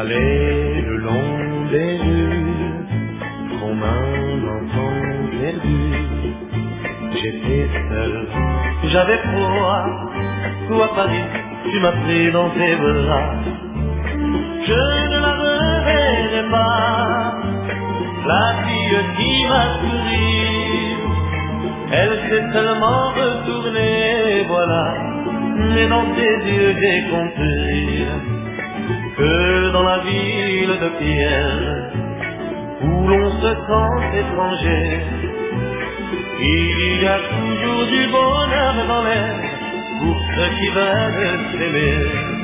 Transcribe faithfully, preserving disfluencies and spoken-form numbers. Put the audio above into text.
J'allais le long des rues comme un enfant perdu. J'étais seul, j'avais froid. Toi Paris, tu m'as pris dans tes bras. Je ne la reverrai pas, la fille qui m'a souri. Elle s'est seulement retournée, voilà. Mais dans tes yeux j'ai compris que dans la ville de pierre où l'on se sent étranger, il y a toujours du bonheur dans l'air pour ceux qui veulent s'aimer.